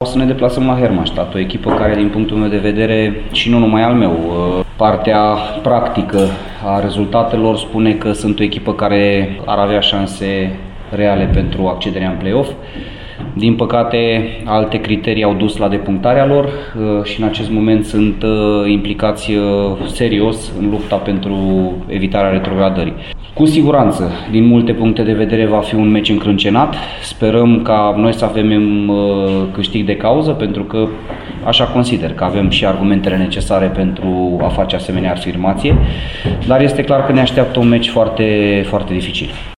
O să ne deplasăm la Hermannstadt, o echipă care, din punctul meu de vedere, și nu numai al meu, partea practică a rezultatelor spune că sunt o echipă care ar avea șanse reale pentru accederea în play-off. Din păcate, alte criterii au dus la depunctarea lor și în acest moment sunt implicați serios în lupta pentru evitarea retrogradării. Cu siguranță, din multe puncte de vedere, va fi un meci încrâncenat. Sperăm ca noi să avem câștig de cauză, pentru că așa consider că avem și argumentele necesare pentru a face asemenea afirmație, dar este clar că ne așteaptă un meci foarte, foarte dificil.